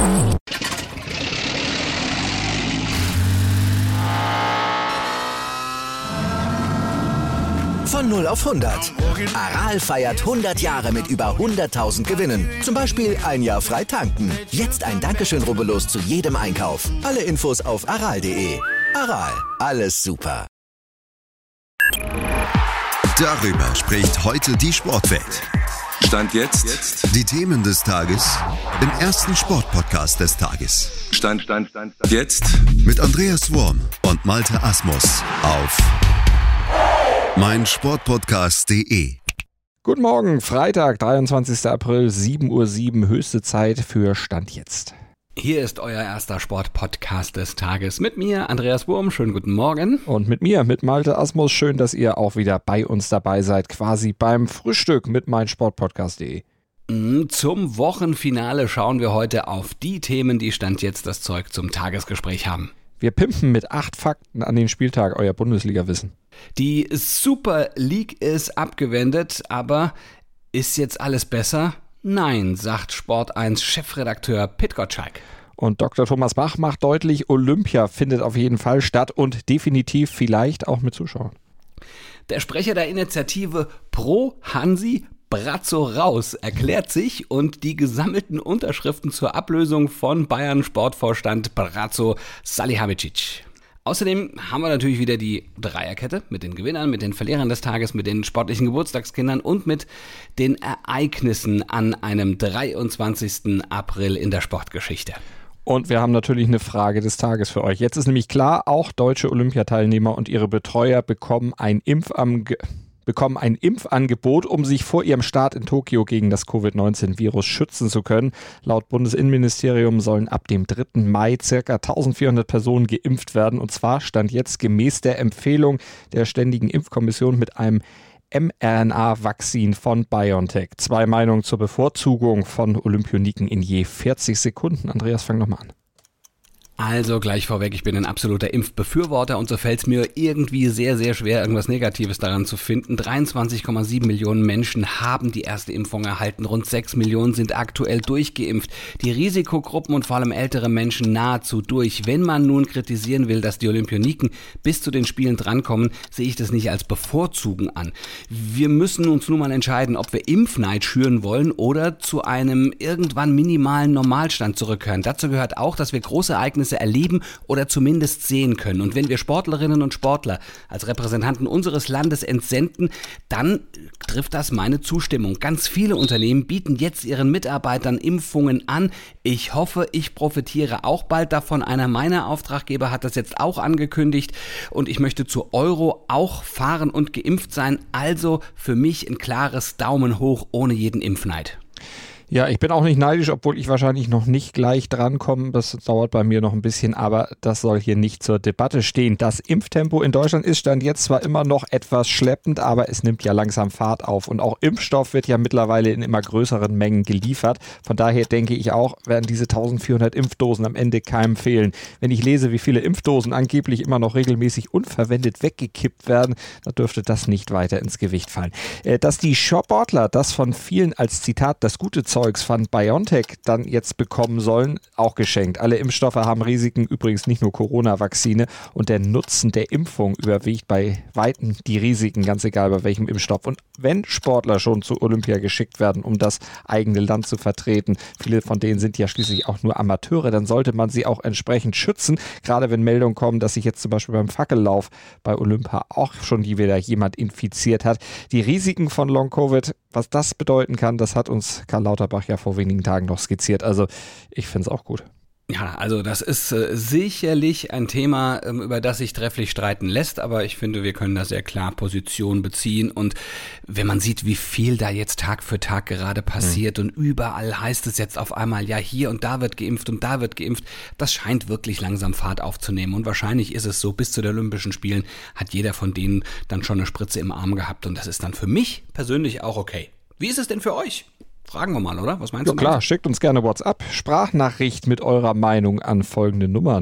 Von 0 auf 100. Aral feiert 100 Jahre mit über 100.000 Gewinnen. Zum Beispiel ein Jahr frei tanken. Jetzt ein Dankeschön, rubbellos zu jedem Einkauf. Alle Infos auf aral.de. Aral, alles super. Darüber spricht heute die Sportwelt. Stand jetzt. Die Themen des Tages im ersten Sportpodcast des Tages. Stand jetzt. Mit Andreas Worm und Malte Asmus auf meinsportpodcast.de. Guten Morgen, Freitag, 23. April, 7:07 Uhr, höchste Zeit für Stand jetzt. Hier ist euer erster Sportpodcast des Tages mit mir, Andreas Wurm. Schönen guten Morgen. Und mit mir, mit Malte Asmus. Schön, dass ihr auch wieder bei uns dabei seid, quasi beim Frühstück mit meinsportpodcast.de. Zum Wochenfinale schauen wir heute auf die Themen, die Stand jetzt das Zeug zum Tagesgespräch haben. Wir pimpen mit 8 Fakten an den Spieltag euer Bundesliga-Wissen. Die Super League ist abgewendet, aber ist jetzt alles besser? Nein, sagt Sport1-Chefredakteur Pit Gottschalk. Und Dr. Thomas Bach macht deutlich, Olympia findet auf jeden Fall statt und definitiv vielleicht auch mit Zuschauern. Der Sprecher der Initiative Pro Hansi Brazzo raus erklärt sich und die gesammelten Unterschriften zur Ablösung von Bayern-Sportvorstand Brazzo Salihamidzic. Außerdem haben wir natürlich wieder die Dreierkette mit den Gewinnern, mit den Verlierern des Tages, mit den sportlichen Geburtstagskindern und mit den Ereignissen an einem 23. April in der Sportgeschichte. Und wir haben natürlich eine Frage des Tages für euch. Jetzt ist nämlich klar, auch deutsche Olympiateilnehmer und ihre Betreuer bekommen ein Impfangebot, um sich vor ihrem Start in Tokio gegen das Covid-19-Virus schützen zu können. Laut Bundesinnenministerium sollen ab dem 3. Mai ca. 1400 Personen geimpft werden. Und zwar stand jetzt gemäß der Empfehlung der Ständigen Impfkommission mit einem mRNA-Vakzin von BioNTech. 2 Meinungen zur Bevorzugung von Olympioniken in je 40 Sekunden. Andreas, fang nochmal an. Also gleich vorweg, ich bin ein absoluter Impfbefürworter und so fällt es mir irgendwie sehr, sehr schwer, irgendwas Negatives daran zu finden. 23,7 Millionen Menschen haben die erste Impfung erhalten, rund 6 Millionen sind aktuell durchgeimpft. Die Risikogruppen und vor allem ältere Menschen nahezu durch. Wenn man nun kritisieren will, dass die Olympioniken bis zu den Spielen drankommen, sehe ich das nicht als Bevorzugen an. Wir müssen uns nun mal entscheiden, ob wir Impfneid schüren wollen oder zu einem irgendwann minimalen Normalstand zurückkehren. Dazu gehört auch, dass wir große Ereignisse erleben oder zumindest sehen können. Und wenn wir Sportlerinnen und Sportler als Repräsentanten unseres Landes entsenden, dann trifft das meine Zustimmung. Ganz viele Unternehmen bieten jetzt ihren Mitarbeitern Impfungen an. Ich hoffe, ich profitiere auch bald davon. Einer meiner Auftraggeber hat das jetzt auch angekündigt und ich möchte zu Euro auch fahren und geimpft sein. Also für mich ein klares Daumen hoch ohne jeden Impfneid. Ja, ich bin auch nicht neidisch, obwohl ich wahrscheinlich noch nicht gleich drankomme. Das dauert bei mir noch ein bisschen, aber das soll hier nicht zur Debatte stehen. Das Impftempo in Deutschland ist Stand jetzt zwar immer noch etwas schleppend, aber es nimmt ja langsam Fahrt auf. Und auch Impfstoff wird ja mittlerweile in immer größeren Mengen geliefert. Von daher denke ich auch, werden diese 1400 Impfdosen am Ende keinem fehlen. Wenn ich lese, wie viele Impfdosen angeblich immer noch regelmäßig unverwendet weggekippt werden, dann dürfte das nicht weiter ins Gewicht fallen. Dass die Sportler das von vielen als Zitat das gute Zeugs von BioNTech dann jetzt bekommen sollen, auch geschenkt. Alle Impfstoffe haben Risiken, übrigens nicht nur Corona-Vakzine, und der Nutzen der Impfung überwiegt bei Weitem die Risiken, ganz egal bei welchem Impfstoff. Und wenn Sportler schon zu Olympia geschickt werden, um das eigene Land zu vertreten, viele von denen sind ja schließlich auch nur Amateure, dann sollte man sie auch entsprechend schützen, gerade wenn Meldungen kommen, dass sich jetzt zum Beispiel beim Fackellauf bei Olympia auch schon wieder jemand infiziert hat. Die Risiken von Long-Covid, was das bedeuten kann, das hat uns Karl Lauterbach ja vor wenigen Tagen noch skizziert. Also ich finde es auch gut. Ja, also das ist sicherlich ein Thema, über das sich trefflich streiten lässt, aber ich finde, wir können da sehr klar Position beziehen und wenn man sieht, wie viel da jetzt Tag für Tag gerade passiert und überall heißt es jetzt auf einmal, ja hier und da wird geimpft und da wird geimpft, das scheint wirklich langsam Fahrt aufzunehmen und wahrscheinlich ist es so, bis zu den Olympischen Spielen hat jeder von denen dann schon eine Spritze im Arm gehabt und das ist dann für mich persönlich auch okay. Wie ist es denn für euch? Fragen wir mal, oder? Was meinst du? Ja klar, schickt uns gerne WhatsApp, Sprachnachricht mit eurer Meinung an folgende Nummer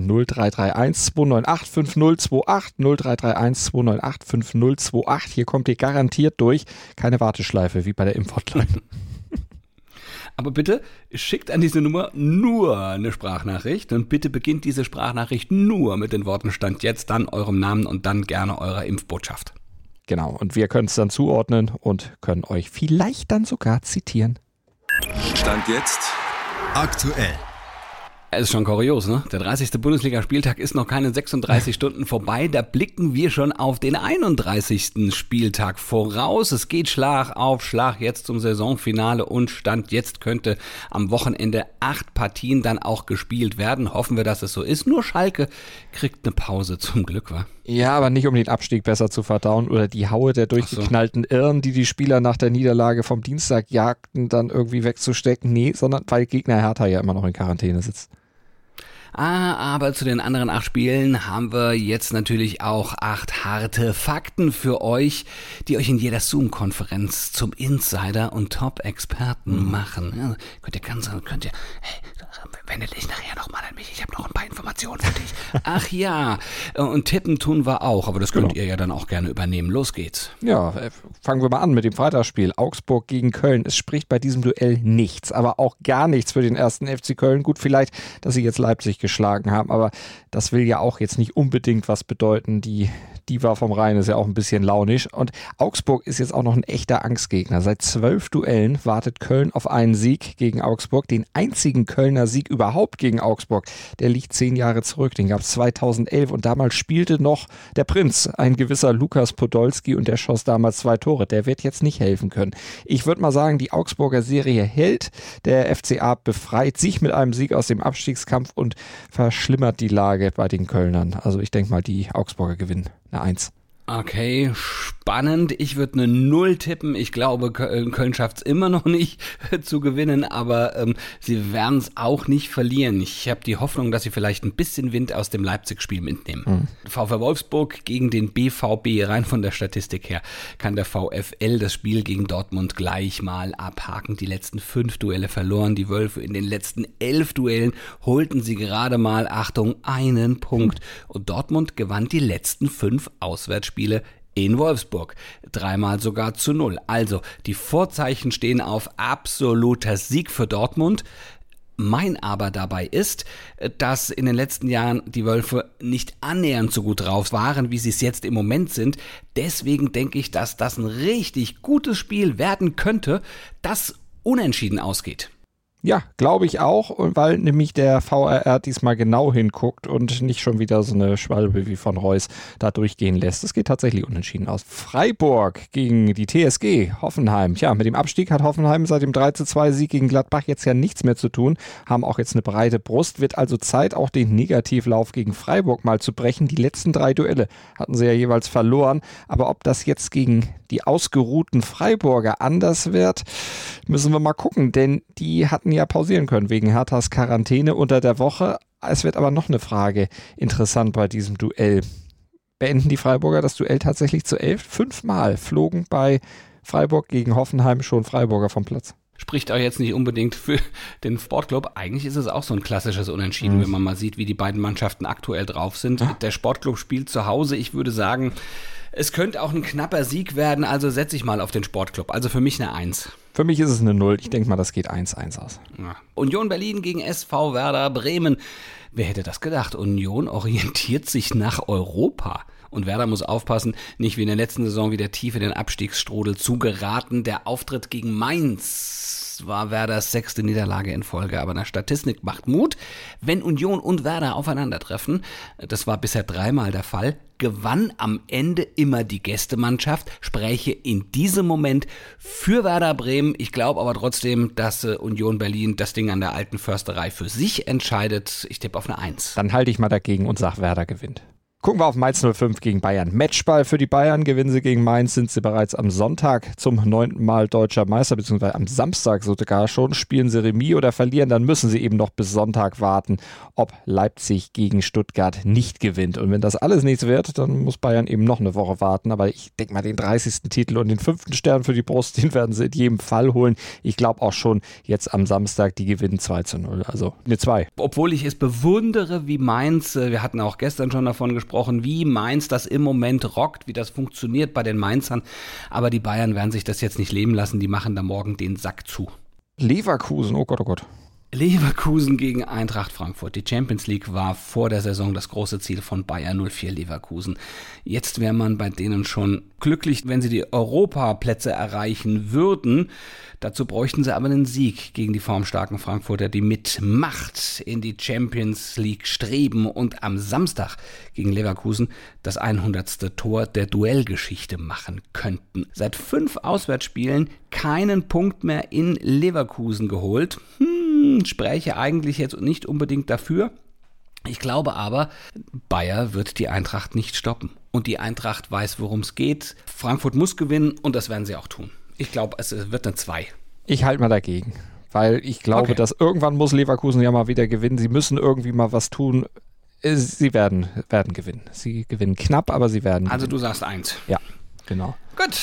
0331 298 5028 0331 298 5028. Hier kommt ihr garantiert durch. Keine Warteschleife wie bei der Impfhotline. Aber bitte schickt an diese Nummer nur eine Sprachnachricht und bitte beginnt diese Sprachnachricht nur mit den Worten Stand jetzt, dann eurem Namen und dann gerne eurer Impfbotschaft. Genau, und wir können es dann zuordnen und können euch vielleicht dann sogar zitieren. Stand jetzt Aktuell. Es ist schon kurios, ne? Der 30. Bundesligaspieltag ist noch keine 36 Stunden vorbei. Da blicken wir schon auf den 31. Spieltag voraus. Es geht Schlag auf Schlag jetzt zum Saisonfinale und Stand jetzt könnte am Wochenende 8 Partien dann auch gespielt werden. Hoffen wir, dass es so ist. Nur Schalke kriegt eine Pause, zum Glück, wa? Ja, aber nicht um den Abstieg besser zu verdauen oder die Haue der durchgeknallten Irren, die Spieler nach der Niederlage vom Dienstag jagten, dann irgendwie wegzustecken. Nee, sondern weil Gegner Hertha ja immer noch in Quarantäne sitzt. Aber zu den anderen 8 Spielen haben wir jetzt natürlich auch 8 harte Fakten für euch, die euch in jeder Zoom-Konferenz zum Insider und Top-Experten machen. Ja, könnt ihr, hey, wende dich nachher nochmal an mich, ich habe noch ein paar Informationen für dich. Ach ja, und tippen tun wir auch, aber das könnt ihr ja dann auch gerne übernehmen. Los geht's. Ja, fangen wir mal an mit dem Freitagsspiel. Augsburg gegen Köln. Es spricht bei diesem Duell nichts, aber auch gar nichts für den ersten FC Köln. Gut, vielleicht, dass sie jetzt Leipzig geschlagen haben, aber das will ja auch jetzt nicht unbedingt was bedeuten. Die Diva vom Rhein ist ja auch ein bisschen launisch und Augsburg ist jetzt auch noch ein echter Angstgegner. Seit 12 Duellen wartet Köln auf einen Sieg gegen Augsburg. Den einzigen Kölner Sieg überhaupt gegen Augsburg, der liegt 10 Jahre zurück. Den gab es 2011 und damals spielte noch der Prinz, ein gewisser Lukas Podolski, und der schoss damals 2 Tore. Der wird jetzt nicht helfen können. Ich würde mal sagen, die Augsburger Serie hält. Der FCA befreit sich mit einem Sieg aus dem Abstiegskampf und verschlimmert die Lage bei den Kölnern. Also ich denke mal, die Augsburger gewinnen. Eine 1. Okay, spannend. Ich würde eine 0 tippen. Ich glaube, Köln schafft es immer noch nicht zu gewinnen, aber sie werden es auch nicht verlieren. Ich habe die Hoffnung, dass sie vielleicht ein bisschen Wind aus dem Leipzig-Spiel mitnehmen. VfL Wolfsburg gegen den BVB, rein von der Statistik her, kann der VfL das Spiel gegen Dortmund gleich mal abhaken. Die letzten 5 Duelle verloren, die Wölfe in den letzten 11 Duellen holten sie gerade mal, Achtung, 1 Punkt. Und Dortmund gewann die letzten 5 Auswärtsspiele in Wolfsburg. 3-mal sogar zu 0. Also, die Vorzeichen stehen auf absoluter Sieg für Dortmund. Mein Aber dabei ist, dass in den letzten Jahren die Wölfe nicht annähernd so gut drauf waren, wie sie es jetzt im Moment sind. Deswegen denke ich, dass das ein richtig gutes Spiel werden könnte, das unentschieden ausgeht. Ja, glaube ich auch, und weil nämlich der VAR diesmal genau hinguckt und nicht schon wieder so eine Schwalbe wie von Reus da durchgehen lässt. Es geht tatsächlich unentschieden aus. Freiburg gegen die TSG Hoffenheim. Tja, mit dem Abstieg hat Hoffenheim seit dem 3:2-Sieg gegen Gladbach jetzt ja nichts mehr zu tun, haben auch jetzt eine breite Brust, wird also Zeit, auch den Negativlauf gegen Freiburg mal zu brechen. Die letzten 3 Duelle hatten sie ja jeweils verloren, aber ob das jetzt gegen die ausgeruhten Freiburger anders wird, müssen wir mal gucken, denn die hatten ja pausieren können wegen Herthas Quarantäne unter der Woche. Es wird aber noch eine Frage interessant bei diesem Duell. Beenden die Freiburger das Duell tatsächlich zu 11? 5-mal flogen bei Freiburg gegen Hoffenheim schon Freiburger vom Platz. Spricht auch jetzt nicht unbedingt für den Sportclub. Eigentlich ist es auch so ein klassisches Unentschieden, wenn man mal sieht, wie die beiden Mannschaften aktuell drauf sind. Ja. Der Sportclub spielt zu Hause. Ich würde sagen, es könnte auch ein knapper Sieg werden, also setze ich mal auf den Sportclub. Also für mich eine 1. Für mich ist es eine 0. Ich denke mal, das geht 1-1 aus. Ja. Union Berlin gegen SV Werder Bremen. Wer hätte das gedacht? Union orientiert sich nach Europa. Und Werder muss aufpassen, nicht wie in der letzten Saison wieder tief in den Abstiegsstrudel zu geraten. Der Auftritt gegen Mainz war Werders 6. Niederlage in Folge, aber eine Statistik macht Mut. Wenn Union und Werder aufeinandertreffen, das war bisher 3-mal der Fall, gewann am Ende immer die Gästemannschaft, spräche in diesem Moment für Werder Bremen. Ich glaube aber trotzdem, dass Union Berlin das Ding an der alten Försterei für sich entscheidet. Ich tippe auf eine 1. Dann halte ich mal dagegen und sage, Werder gewinnt. Gucken wir auf Mainz 05 gegen Bayern. Matchball für die Bayern. Gewinnen sie gegen Mainz, sind sie bereits am Sonntag zum 9. Mal deutscher Meister, beziehungsweise am Samstag sogar schon. Spielen sie Remis oder verlieren, dann müssen sie eben noch bis Sonntag warten, ob Leipzig gegen Stuttgart nicht gewinnt. Und wenn das alles nichts wird, dann muss Bayern eben noch eine Woche warten. Aber ich denke mal, den 30. Titel und den 5. Stern für die Brust, den werden sie in jedem Fall holen. Ich glaube auch schon jetzt am Samstag, die gewinnen 2:0. Also eine 2. Obwohl ich es bewundere, wie Mainz, wir hatten auch gestern schon davon gesprochen, wie Mainz das im Moment rockt, wie das funktioniert bei den Mainzern. Aber die Bayern werden sich das jetzt nicht leben lassen, die machen da morgen den Sack zu. Leverkusen, oh Gott, oh Gott. Leverkusen gegen Eintracht Frankfurt. Die Champions League war vor der Saison das große Ziel von Bayer 04 Leverkusen. Jetzt wäre man bei denen schon glücklich, wenn sie die Europaplätze erreichen würden. Dazu bräuchten sie aber einen Sieg gegen die formstarken Frankfurter, die mit Macht in die Champions League streben und am Samstag gegen Leverkusen das 100. Tor der Duellgeschichte machen könnten. Seit 5 Auswärtsspielen keinen Punkt mehr in Leverkusen geholt. Spräche eigentlich jetzt nicht unbedingt dafür. Ich glaube aber, Bayer wird die Eintracht nicht stoppen. Und die Eintracht weiß, worum es geht. Frankfurt muss gewinnen und das werden sie auch tun. Ich glaube, es wird eine 2. Ich halte mal dagegen, weil ich glaube, dass irgendwann muss Leverkusen ja mal wieder gewinnen. Sie müssen irgendwie mal was tun. Sie werden gewinnen. Sie gewinnen knapp, aber sie werden Also gewinnen. du sagst 1. Ja, genau. Gut.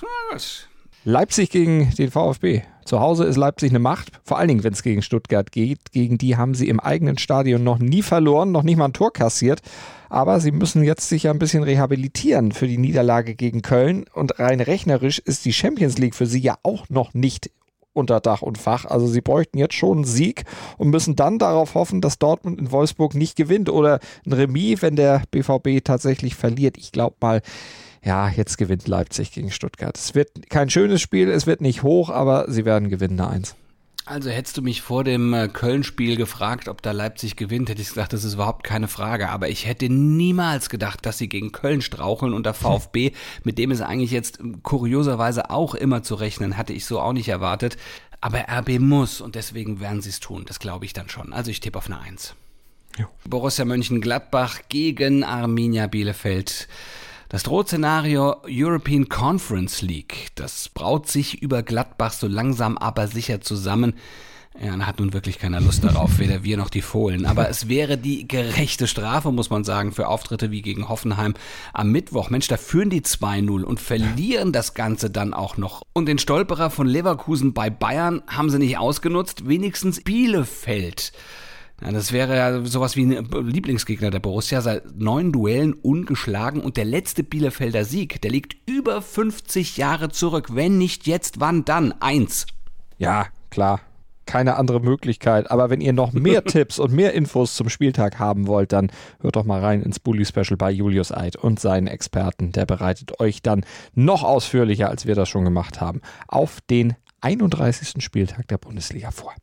Leipzig gegen den VfB. Zu Hause ist Leipzig eine Macht, vor allen Dingen, wenn es gegen Stuttgart geht. Gegen die haben sie im eigenen Stadion noch nie verloren, noch nicht mal ein Tor kassiert. Aber sie müssen jetzt sich ja ein bisschen rehabilitieren für die Niederlage gegen Köln. Und rein rechnerisch ist die Champions League für sie ja auch noch nicht unter Dach und Fach. Also sie bräuchten jetzt schon einen Sieg und müssen dann darauf hoffen, dass Dortmund in Wolfsburg nicht gewinnt oder ein Remis, wenn der BVB tatsächlich verliert. Ich glaube mal, ja, jetzt gewinnt Leipzig gegen Stuttgart. Es wird kein schönes Spiel, es wird nicht hoch, aber sie werden gewinnen, eine 1. Also hättest du mich vor dem Köln-Spiel gefragt, ob da Leipzig gewinnt, hätte ich gesagt, das ist überhaupt keine Frage. Aber ich hätte niemals gedacht, dass sie gegen Köln straucheln und der VfB, mit dem ist eigentlich jetzt kurioserweise auch immer zu rechnen, hatte ich so auch nicht erwartet. Aber RB muss und deswegen werden sie es tun, das glaube ich dann schon. Also ich tippe auf eine 1. Jo. Borussia Mönchengladbach gegen Arminia Bielefeld. Das Drohszenario European Conference League, das braut sich über Gladbach so langsam aber sicher zusammen. Ja, da hat nun wirklich keiner Lust darauf, weder wir noch die Fohlen. Aber es wäre die gerechte Strafe, muss man sagen, für Auftritte wie gegen Hoffenheim am Mittwoch. Mensch, da führen die 2-0 und verlieren das Ganze dann auch noch. Und den Stolperer von Leverkusen bei Bayern haben sie nicht ausgenutzt, wenigstens Bielefeld. Ja, das wäre ja sowas wie ein Lieblingsgegner der Borussia, seit 9 Duellen ungeschlagen und der letzte Bielefelder Sieg, der liegt über 50 Jahre zurück. Wenn nicht jetzt, wann dann? 1. Ja, klar. Keine andere Möglichkeit. Aber wenn ihr noch mehr Tipps und mehr Infos zum Spieltag haben wollt, dann hört doch mal rein ins Bully-Special bei Julius Eid und seinen Experten. Der bereitet euch dann noch ausführlicher, als wir das schon gemacht haben, auf den 31. Spieltag der Bundesliga vor.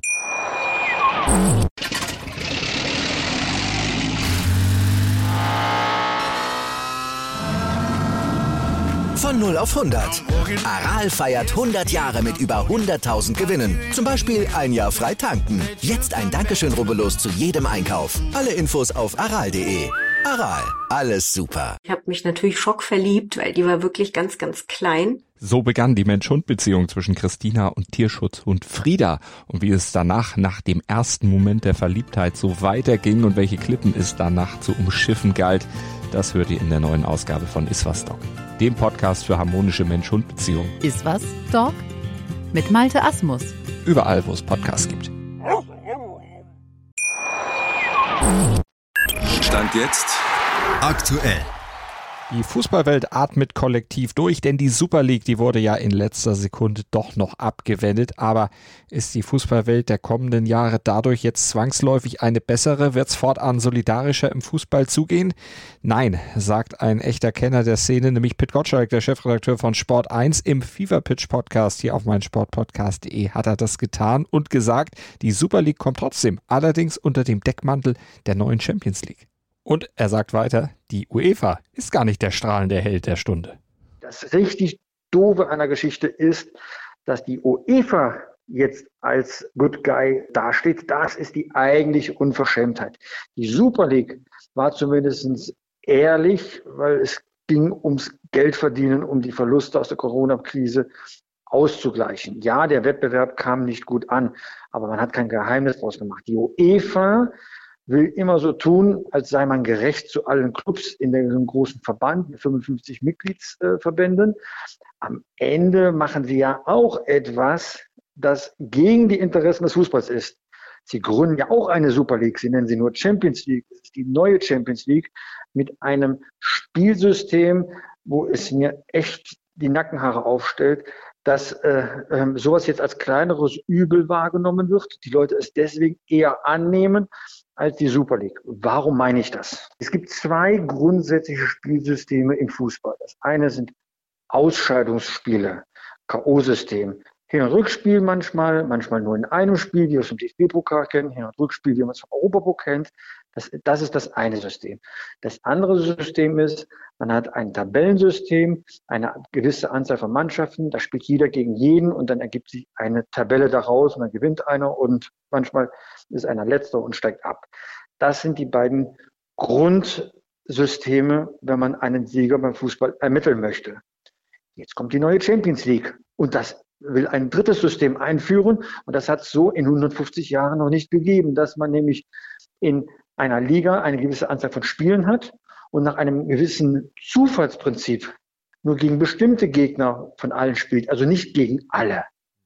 Von 0 auf 100. Aral feiert 100 Jahre mit über 100.000 Gewinnen. Zum Beispiel ein Jahr frei tanken. Jetzt ein Dankeschön, rubbellos zu jedem Einkauf. Alle Infos auf aral.de. Aral, alles super. Ich habe mich natürlich schockverliebt, weil die war wirklich ganz, ganz klein. So begann die Mensch-Hund-Beziehung zwischen Christina und Tierschutzhund Frieda. Und wie es danach, nach dem ersten Moment der Verliebtheit, so weiterging und welche Klippen es danach zu umschiffen galt, das hört ihr in der neuen Ausgabe von Iswas Dog, dem Podcast für harmonische Mensch-Hund-Beziehungen. Iswas Dog mit Malte Asmus. Überall, wo es Podcasts gibt. Stand jetzt Aktuell. Die Fußballwelt atmet kollektiv durch, denn die Super League, die wurde ja in letzter Sekunde doch noch abgewendet. Aber ist die Fußballwelt der kommenden Jahre dadurch jetzt zwangsläufig eine bessere? Wird es fortan solidarischer im Fußball zugehen? Nein, sagt ein echter Kenner der Szene, nämlich Pit Gottschalk, der Chefredakteur von Sport 1 im Fever Pitch Podcast. Hier auf meinsportpodcast.de hat er das getan und gesagt, die Super League kommt trotzdem, allerdings unter dem Deckmantel der neuen Champions League. Und er sagt weiter, die UEFA ist gar nicht der strahlende Held der Stunde. Das richtig Doofe an der Geschichte ist, dass die UEFA jetzt als Good Guy dasteht. Das ist die eigentliche Unverschämtheit. Die Super League war zumindest ehrlich, weil es ging ums Geldverdienen, um die Verluste aus der Corona-Krise auszugleichen. Ja, der Wettbewerb kam nicht gut an, aber man hat kein Geheimnis draus gemacht. Die UEFA will immer so tun, als sei man gerecht zu allen Clubs in dem großen Verband mit 55 Mitgliedsverbänden. Am Ende machen sie ja auch etwas, das gegen die Interessen des Fußballs ist. Sie gründen ja auch eine Super League, sie nennen sie nur Champions League. Das ist die neue Champions League mit einem Spielsystem, wo es mir echt die Nackenhaare aufstellt, dass sowas jetzt als kleineres Übel wahrgenommen wird. Die Leute es deswegen eher annehmen als die Super League. Warum meine ich das? Es gibt 2 grundsätzliche Spielsysteme im Fußball. Das eine sind Ausscheidungsspiele, K.O.-System. Hin- und Rückspiel manchmal nur in einem Spiel, wie wir es vom DFB-Pokal kennen, Hin- und Rückspiel, wie man es vom Europapokal kennt. Das ist das eine System. Das andere System ist, man hat ein Tabellensystem, eine gewisse Anzahl von Mannschaften, da spielt jeder gegen jeden und dann ergibt sich eine Tabelle daraus und dann gewinnt einer und manchmal ist einer Letzter und steigt ab. Das sind die beiden Grundsysteme, wenn man einen Sieger beim Fußball ermitteln möchte. Jetzt kommt die neue Champions League und das will ein drittes System einführen und das hat es so in 150 Jahren noch nicht gegeben, dass man nämlich in einer Liga eine gewisse Anzahl von Spielen hat und nach einem gewissen Zufallsprinzip nur gegen bestimmte Gegner von allen spielt, also nicht gegen alle.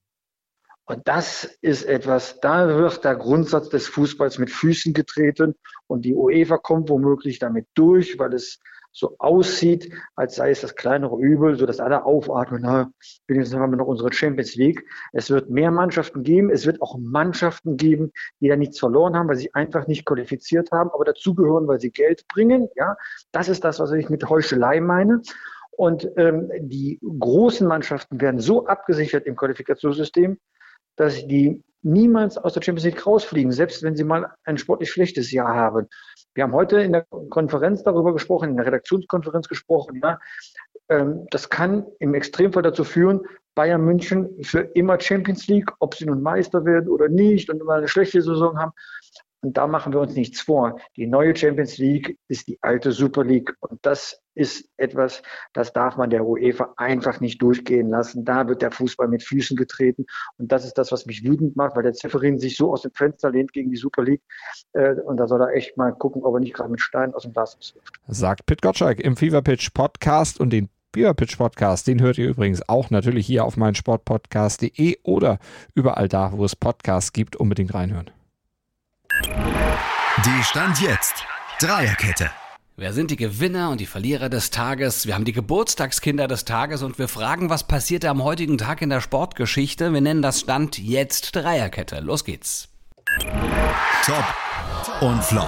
Und das ist etwas, da wird der Grundsatz des Fußballs mit Füßen getreten und die UEFA kommt womöglich damit durch, weil es so aussieht, als sei es das kleinere Übel, sodass alle aufatmen, na, wenigstens haben wir noch unsere Champions League. Es wird mehr Mannschaften geben, es wird auch Mannschaften geben, die da nichts verloren haben, weil sie einfach nicht qualifiziert haben, aber dazugehören, weil sie Geld bringen. Ja, das ist das, was ich mit Heuchelei meine. Und die großen Mannschaften werden so abgesichert im Qualifikationssystem, dass die niemals aus der Champions League rausfliegen, selbst wenn sie mal ein sportlich schlechtes Jahr haben. Wir haben heute in der Konferenz darüber gesprochen, in der Redaktionskonferenz gesprochen. Ja, das kann im Extremfall dazu führen, Bayern München für immer Champions League, ob sie nun Meister werden oder nicht und mal eine schlechte Saison haben. Und da machen wir uns nichts vor. Die neue Champions League ist die alte Super League. Und das ist etwas, das darf man der UEFA einfach nicht durchgehen lassen. Da wird der Fußball mit Füßen getreten. Und das ist das, was mich wütend macht, weil der Ceferin sich so aus dem Fenster lehnt gegen die Super League. Und da soll er echt mal gucken, ob er nicht gerade mit Steinen aus dem Glas wirft. Sagt Pit Gottschalk im Fever Pitch Podcast. Und den Fever Pitch Podcast, den hört ihr übrigens auch natürlich hier auf meinsportpodcast.de oder überall da, wo es Podcasts gibt. Unbedingt reinhören. Die Stand jetzt Dreierkette. Wer sind die Gewinner und die Verlierer des Tages? Wir haben die Geburtstagskinder des Tages und wir fragen, was passierte am heutigen Tag in der Sportgeschichte? Wir nennen das Stand jetzt Dreierkette. Los geht's. Top und Flop.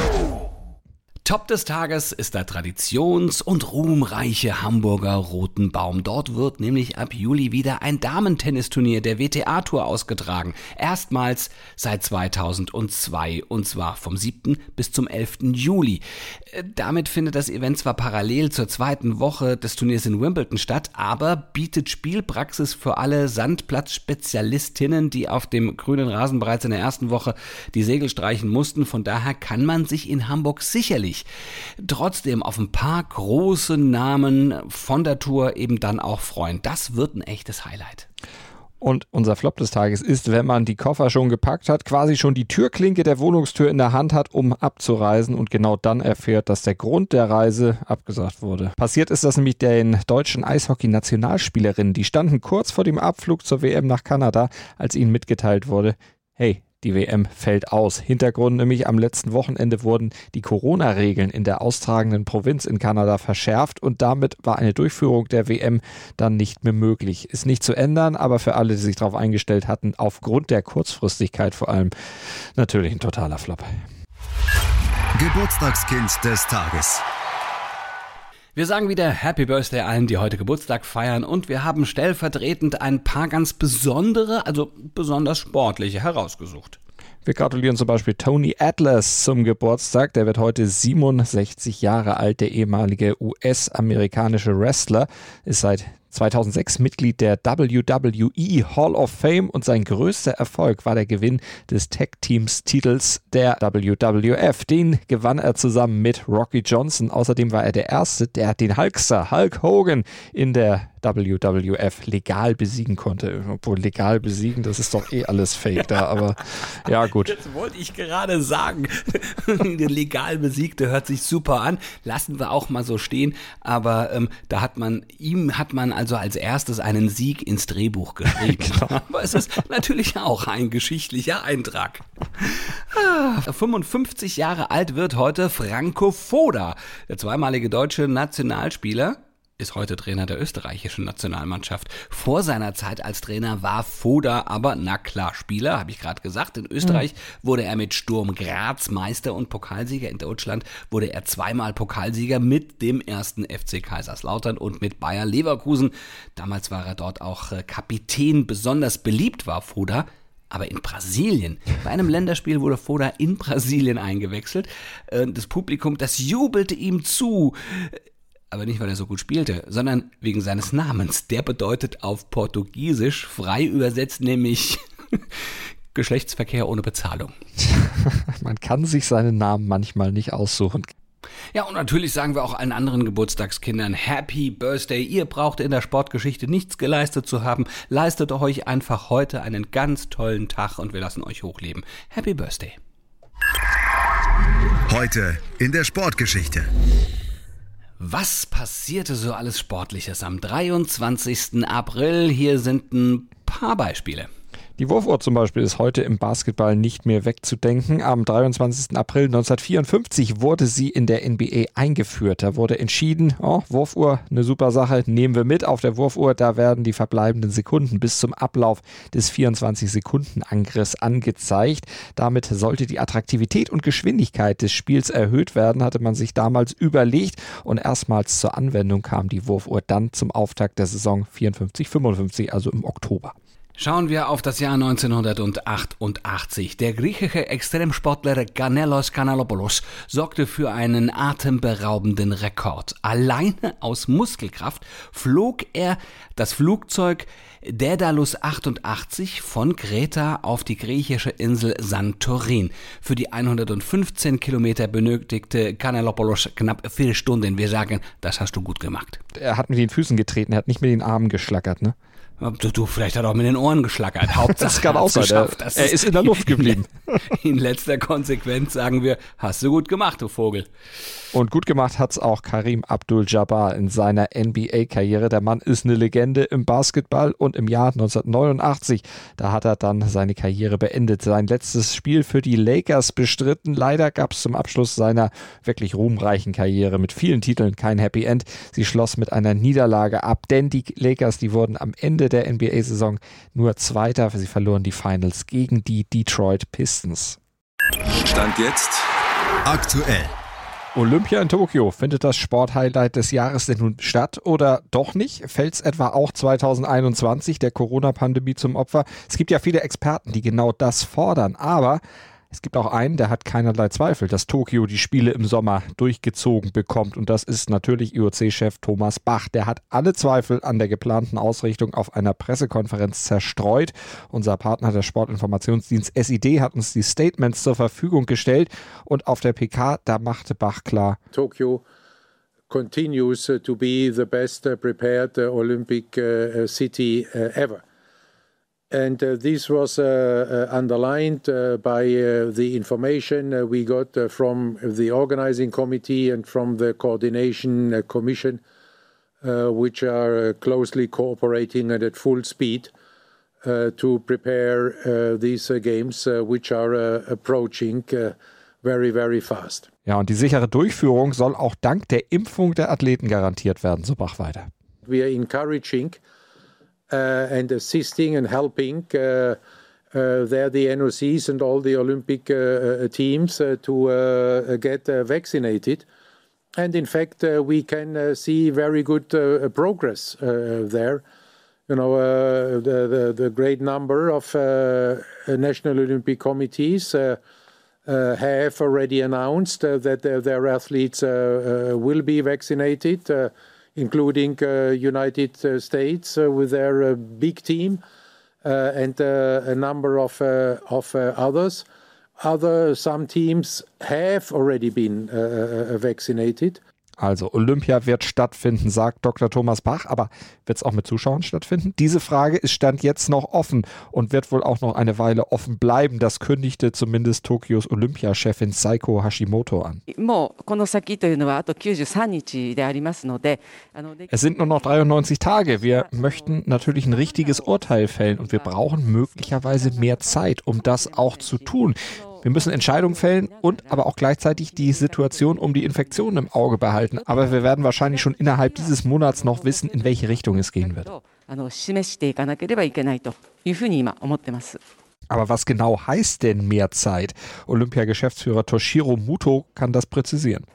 Top des Tages ist der traditions- und ruhmreiche Hamburger Rotenbaum. Dort wird nämlich ab Juli wieder ein Damentennisturnier der WTA-Tour ausgetragen. Erstmals seit 2002 und zwar vom 7. bis zum 11. Juli. Damit findet das Event zwar parallel zur zweiten Woche des Turniers in Wimbledon statt, aber bietet Spielpraxis für alle Sandplatzspezialistinnen, die auf dem grünen Rasen bereits in der ersten Woche die Segel streichen mussten. Von daher kann man sich in Hamburg sicherlich trotzdem auf ein paar große Namen von der Tour eben dann auch freuen. Das wird ein echtes Highlight. Und unser Flop des Tages ist, wenn man die Koffer schon gepackt hat, quasi schon die Türklinke der Wohnungstür in der Hand hat, um abzureisen und genau dann erfährt, dass der Grund der Reise abgesagt wurde. Passiert ist das nämlich den deutschen Eishockey-Nationalspielerinnen. Die standen kurz vor dem Abflug zur WM nach Kanada, als ihnen mitgeteilt wurde, hey, die WM fällt aus. Hintergrund nämlich, am letzten Wochenende wurden die Corona-Regeln in der austragenden Provinz in Kanada verschärft und damit war eine Durchführung der WM dann nicht mehr möglich. Ist nicht zu ändern, aber für alle, die sich darauf eingestellt hatten, aufgrund der Kurzfristigkeit vor allem, natürlich ein totaler Flop. Geburtstagskind des Tages. Wir sagen wieder Happy Birthday allen, die heute Geburtstag feiern und wir haben stellvertretend ein paar ganz besondere, also besonders sportliche herausgesucht. Wir gratulieren zum Beispiel Tony Atlas zum Geburtstag. Der wird heute 67 Jahre alt. Der ehemalige US-amerikanische Wrestler ist seit 2006 Mitglied der WWE Hall of Fame und sein größter Erfolg war der Gewinn des Tag-Teams-Titels der WWF. Den gewann er zusammen mit Rocky Johnson. Außerdem war er der Erste, der den Hulkster Hulk Hogan in der WWF legal besiegen konnte. Obwohl legal besiegen, das ist doch alles fake da, aber ja gut. Das wollte ich gerade sagen. Der legal Besiegte hört sich super an. Lassen wir auch mal so stehen. Aber da hat man also als erstes einen Sieg ins Drehbuch geschrieben. Genau. Aber es ist natürlich auch ein geschichtlicher Eintrag. 55 Jahre alt wird heute Franco Foda, der zweimalige deutsche Nationalspieler. ist heute Trainer der österreichischen Nationalmannschaft. Vor seiner Zeit als Trainer war Voda aber, na klar, Spieler, habe ich gerade gesagt. In Österreich wurde er mit Sturm Graz Meister und Pokalsieger. In Deutschland wurde er zweimal Pokalsieger mit dem ersten FC Kaiserslautern und mit Bayer Leverkusen. Damals war er dort auch Kapitän. Besonders beliebt war Voda aber in Brasilien. Bei einem Länderspiel wurde Voda in Brasilien eingewechselt. Das Publikum, das jubelte ihm zu. Aber nicht, weil er so gut spielte, sondern wegen seines Namens. Der bedeutet auf Portugiesisch, frei übersetzt, nämlich Geschlechtsverkehr ohne Bezahlung. Man kann sich seinen Namen manchmal nicht aussuchen. Ja, und natürlich sagen wir auch allen anderen Geburtstagskindern Happy Birthday. Ihr braucht in der Sportgeschichte nichts geleistet zu haben. Leistet euch einfach heute einen ganz tollen Tag und wir lassen euch hochleben. Happy Birthday. Heute in der Sportgeschichte. Was passierte so alles Sportliches am 23. April? Hier sind ein paar Beispiele. Die Wurfuhr zum Beispiel ist heute im Basketball nicht mehr wegzudenken. Am 23. April 1954 wurde sie in der NBA eingeführt. Da wurde entschieden, Wurfuhr, eine super Sache, nehmen wir mit. Auf der Wurfuhr, da werden die verbleibenden Sekunden bis zum Ablauf des 24-Sekunden-Angriffs angezeigt. Damit sollte die Attraktivität und Geschwindigkeit des Spiels erhöht werden, hatte man sich damals überlegt. Und erstmals zur Anwendung kam die Wurfuhr dann zum Auftakt der Saison 54-55, also im Oktober. Schauen wir auf das Jahr 1988. Der griechische Extremsportler Kanellos Kanellopoulos sorgte für einen atemberaubenden Rekord. Alleine aus Muskelkraft flog er das Flugzeug Daedalus 88 von Kreta auf die griechische Insel Santorin. Für die 115 Kilometer benötigte Kanellopoulos knapp 4 Stunden. Wir sagen, das hast du gut gemacht. Er hat mit den Füßen getreten, er hat nicht mit den Armen geschlackert, ne? Du, vielleicht hat er auch mit den Ohren geschlackert. Hauptsache, das kann auch sein. Er ist in der Luft geblieben. In letzter Konsequenz sagen wir, hast du gut gemacht, du Vogel. Und gut gemacht hat's auch Kareem Abdul-Jabbar in seiner NBA-Karriere. Der Mann ist eine Legende im Basketball und im Jahr 1989, da hat er dann seine Karriere beendet. Sein letztes Spiel für die Lakers bestritten. Leider gab's zum Abschluss seiner wirklich ruhmreichen Karriere mit vielen Titeln kein Happy End. Sie schloss mit einer Niederlage ab, denn die Lakers, die wurden am Ende der NBA-Saison nur Zweiter. Sie verloren die Finals gegen die Detroit Pistons. Stand jetzt Aktuell. Olympia in Tokio, findet das Sporthighlight des Jahres denn nun statt oder doch nicht? Fällt's etwa auch 2021 der Corona-Pandemie zum Opfer? Es gibt ja viele Experten, die genau das fordern, aber es gibt auch einen, der hat keinerlei Zweifel, dass Tokio die Spiele im Sommer durchgezogen bekommt. Und das ist natürlich IOC-Chef Thomas Bach. Der hat alle Zweifel an der geplanten Ausrichtung auf einer Pressekonferenz zerstreut. Unser Partner, der Sportinformationsdienst SID, hat uns die Statements zur Verfügung gestellt. Und auf der PK, da machte Bach klar: Tokyo continues to be the best prepared Olympic city ever. And this was underlined by the information we got from the organizing committee and from the coordination commission, which are closely cooperating and at full speed to prepare these games, which are approaching very, very fast. Ja, und die sichere Durchführung soll auch dank der Impfung der Athleten garantiert werden, so Bach weiter. We are encouraging and assisting and helping there the NOCs and all the Olympic teams to get vaccinated. And in fact, we can see very good progress there. You know, the great number of National Olympic Committees have already announced that their athletes will be vaccinated, including United States with their big team and a number of others. Some teams have already been vaccinated. Also Olympia wird stattfinden, sagt Dr. Thomas Bach, aber wird es auch mit Zuschauern stattfinden? Diese Frage ist Stand jetzt noch offen und wird wohl auch noch eine Weile offen bleiben. Das kündigte zumindest Tokios Olympiachefin Saiko Hashimoto an. Es sind nur noch 93 Tage. Wir möchten natürlich ein richtiges Urteil fällen und wir brauchen möglicherweise mehr Zeit, um das auch zu tun. Wir müssen Entscheidungen fällen und aber auch gleichzeitig die Situation um die Infektion im Auge behalten. Aber wir werden wahrscheinlich schon innerhalb dieses Monats noch wissen, in welche Richtung es gehen wird. Aber was genau heißt denn mehr Zeit? Olympia-Geschäftsführer Toshiro Muto kann das präzisieren.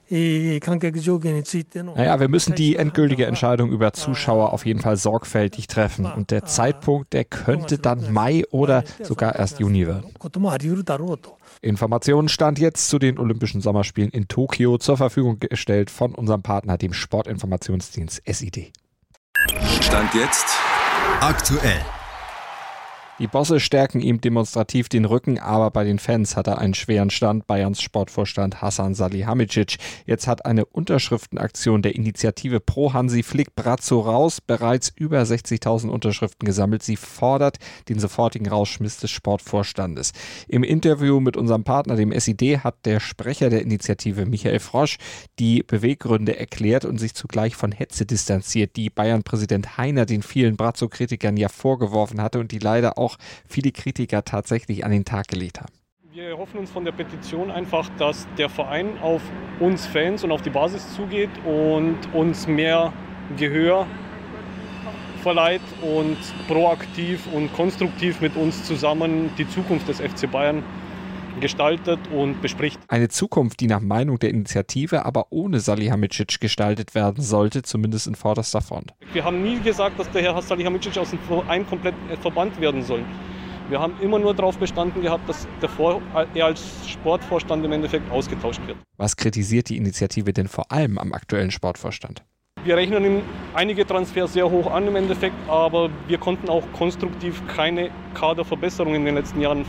Naja, wir müssen die endgültige Entscheidung über Zuschauer auf jeden Fall sorgfältig treffen. Und der Zeitpunkt, der könnte dann Mai oder sogar erst Juni werden. Informationen stand jetzt zu den Olympischen Sommerspielen in Tokio zur Verfügung gestellt von unserem Partner, dem Sportinformationsdienst SID. Stand jetzt Aktuell. Die Bosse stärken ihm demonstrativ den Rücken, aber bei den Fans hat er einen schweren Stand. Bayerns Sportvorstand Hasan Salihamidzic. Jetzt hat eine Unterschriftenaktion der Initiative Pro Hansi Flick Brazzo raus bereits über 60.000 Unterschriften gesammelt. Sie fordert den sofortigen Rausschmiss des Sportvorstandes. Im Interview mit unserem Partner, dem SID, hat der Sprecher der Initiative Michael Frosch die Beweggründe erklärt und sich zugleich von Hetze distanziert, die Bayern-Präsident Heiner den vielen Brazzo-Kritikern ja vorgeworfen hatte und die leider auch viele Kritiker tatsächlich an den Tag gelegt haben. Wir erhoffen uns von der Petition einfach, dass der Verein auf uns Fans und auf die Basis zugeht und uns mehr Gehör verleiht und proaktiv und konstruktiv mit uns zusammen die Zukunft des FC Bayern gestaltet und bespricht. Eine Zukunft, die nach Meinung der Initiative aber ohne Salihamidzic gestaltet werden sollte, zumindest in vorderster Front. Wir haben nie gesagt, dass der Herr Salihamidzic aus dem Verein komplett verbannt werden soll. Wir haben immer nur darauf bestanden gehabt, dass er als Sportvorstand im Endeffekt ausgetauscht wird. Was kritisiert die Initiative denn vor allem am aktuellen Sportvorstand? Wir rechnen ihm einige Transfers sehr hoch an im Endeffekt, aber wir konnten auch konstruktiv keine Kaderverbesserungen in den letzten Jahren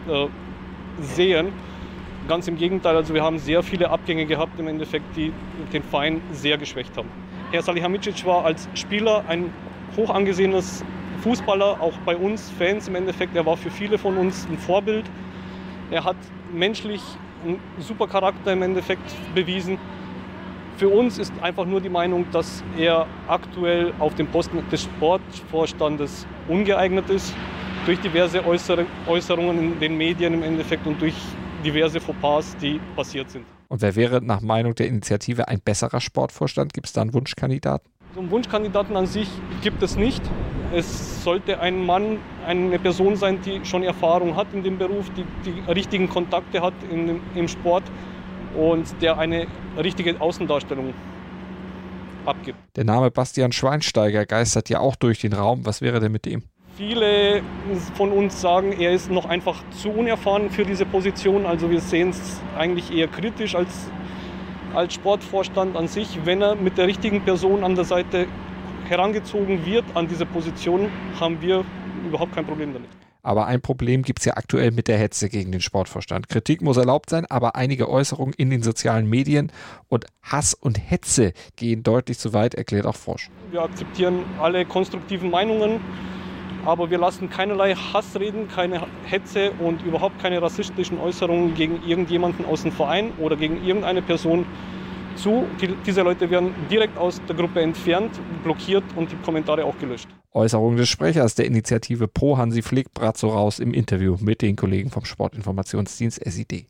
sehen. Ganz im Gegenteil, also wir haben sehr viele Abgänge gehabt im Endeffekt, die den Verein sehr geschwächt haben. Herr Salihamidzic war als Spieler ein hoch angesehenes Fußballer, auch bei uns Fans im Endeffekt. Er war für viele von uns ein Vorbild. Er hat menschlich einen super Charakter im Endeffekt bewiesen. Für uns ist einfach nur die Meinung, dass er aktuell auf dem Posten des Sportvorstandes ungeeignet ist. Durch diverse Äußerungen in den Medien im Endeffekt und durch diverse Fauxpas, die passiert sind. Und wer wäre nach Meinung der Initiative ein besserer Sportvorstand? Gibt es da einen Wunschkandidaten? So einen Wunschkandidaten an sich gibt es nicht. Es sollte ein Mann, eine Person sein, die schon Erfahrung hat in dem Beruf, die richtigen Kontakte hat im Sport und der eine richtige Außendarstellung abgibt. Der Name Bastian Schweinsteiger geistert ja auch durch den Raum. Was wäre denn mit dem? Viele von uns sagen, er ist noch einfach zu unerfahren für diese Position. Also wir sehen es eigentlich eher kritisch als Sportvorstand an sich. Wenn er mit der richtigen Person an der Seite herangezogen wird an diese Position, haben wir überhaupt kein Problem damit. Aber ein Problem gibt es ja aktuell mit der Hetze gegen den Sportvorstand. Kritik muss erlaubt sein, aber einige Äußerungen in den sozialen Medien und Hass und Hetze gehen deutlich zu weit, erklärt auch Frosch. Wir akzeptieren alle konstruktiven Meinungen. Aber wir lassen keinerlei Hassreden, keine Hetze und überhaupt keine rassistischen Äußerungen gegen irgendjemanden aus dem Verein oder gegen irgendeine Person zu. Diese Leute werden direkt aus der Gruppe entfernt, blockiert und die Kommentare auch gelöscht. Äußerung des Sprechers der Initiative Pro Hansi Flick Brazzo raus im Interview mit den Kollegen vom Sportinformationsdienst SID.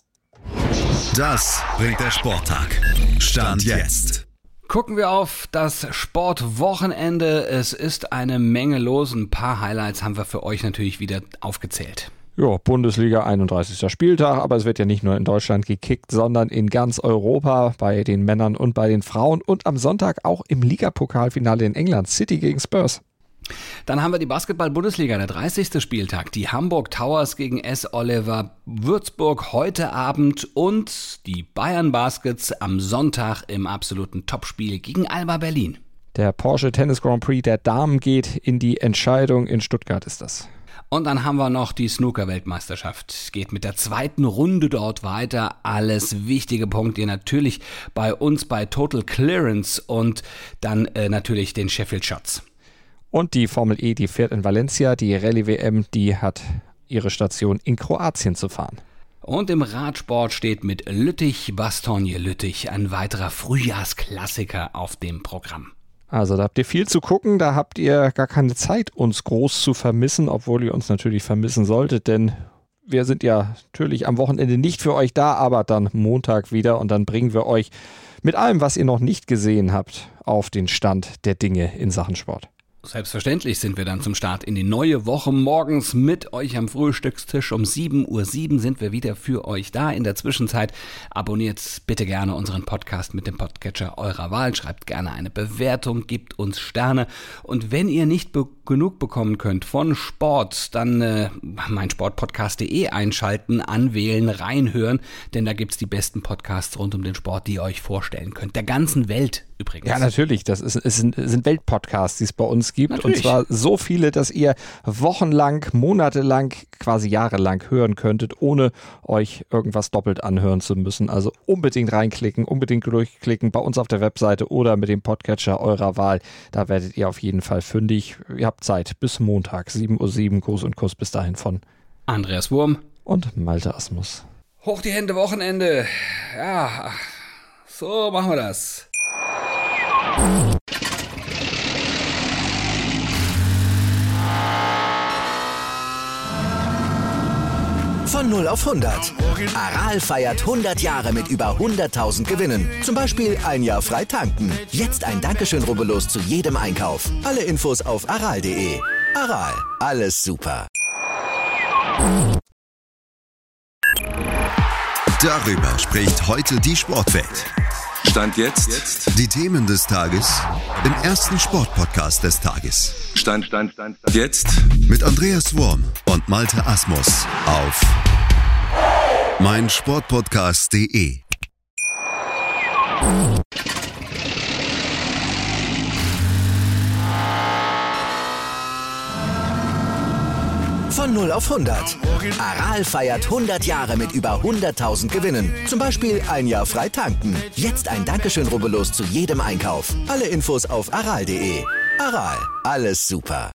Das bringt der Sporttag. Stand jetzt. Gucken wir auf das Sportwochenende. Es ist eine Menge los. Ein paar Highlights haben wir für euch natürlich wieder aufgezählt. Ja, Bundesliga 31. Spieltag, aber es wird ja nicht nur in Deutschland gekickt, sondern in ganz Europa bei den Männern und bei den Frauen und am Sonntag auch im Ligapokalfinale in England, City gegen Spurs. Dann haben wir die Basketball-Bundesliga, der 30. Spieltag, die Hamburg Towers gegen S. Oliver Würzburg heute Abend und die Bayern Baskets am Sonntag im absoluten Topspiel gegen Alba Berlin. Der Porsche Tennis Grand Prix der Damen geht in die Entscheidung, in Stuttgart ist das. Und dann haben wir noch die Snooker-Weltmeisterschaft. Geht mit der zweiten Runde dort weiter. Alles wichtige Punkte natürlich bei uns bei Total Clearance und dann natürlich den Sheffield Shots. Und die Formel E, die fährt in Valencia. Die Rallye-WM, die hat ihre Station in Kroatien zu fahren. Und im Radsport steht mit Lüttich-Bastogne-Lüttich ein weiterer Frühjahrsklassiker auf dem Programm. Also da habt ihr viel zu gucken, da habt ihr gar keine Zeit, uns groß zu vermissen, obwohl ihr uns natürlich vermissen solltet, denn wir sind ja natürlich am Wochenende nicht für euch da, aber dann Montag wieder und dann bringen wir euch mit allem, was ihr noch nicht gesehen habt, auf den Stand der Dinge in Sachen Sport. Selbstverständlich sind wir dann zum Start in die neue Woche morgens mit euch am Frühstückstisch. Um 7:07 Uhr sind wir wieder für euch da. In der Zwischenzeit abonniert bitte gerne unseren Podcast mit dem Podcatcher eurer Wahl. Schreibt gerne eine Bewertung, gebt uns Sterne. Und wenn ihr nicht genug bekommen könnt von Sport, dann meinsportpodcast.de einschalten, anwählen, reinhören. Denn da gibt's die besten Podcasts rund um den Sport, die ihr euch vorstellen könnt. Der ganzen Welt übrigens. Ja, natürlich. Das sind Weltpodcasts, die es bei uns gibt. Natürlich. Und zwar so viele, dass ihr wochenlang, monatelang, quasi jahrelang hören könntet, ohne euch irgendwas doppelt anhören zu müssen. Also unbedingt reinklicken, unbedingt durchklicken bei uns auf der Webseite oder mit dem Podcatcher eurer Wahl. Da werdet ihr auf jeden Fall fündig. Ihr habt Zeit bis Montag, 7:07 Uhr. Gruß und Kuss bis dahin von Andreas Wurm und Malte Asmus. Hoch die Hände, Wochenende. Ja, so machen wir das. Von 0 auf 100. Aral feiert 100 Jahre mit über 100.000 Gewinnen. Zum Beispiel ein Jahr frei tanken. Jetzt ein Dankeschön, rubbellos zu jedem Einkauf. Alle Infos auf aral.de. Aral, alles super. Darüber spricht heute die Sportwelt. Stand jetzt. Die Themen des Tages im ersten Sportpodcast des Tages. Stand jetzt. Mit Andreas Wurm und Malte Asmus auf meinsportpodcast.de. Von 0 auf 100. Aral feiert 100 Jahre mit über 100.000 Gewinnen. Zum Beispiel ein Jahr frei tanken. Jetzt ein Dankeschön, rubbellos zu jedem Einkauf. Alle Infos auf aral.de. Aral, alles super.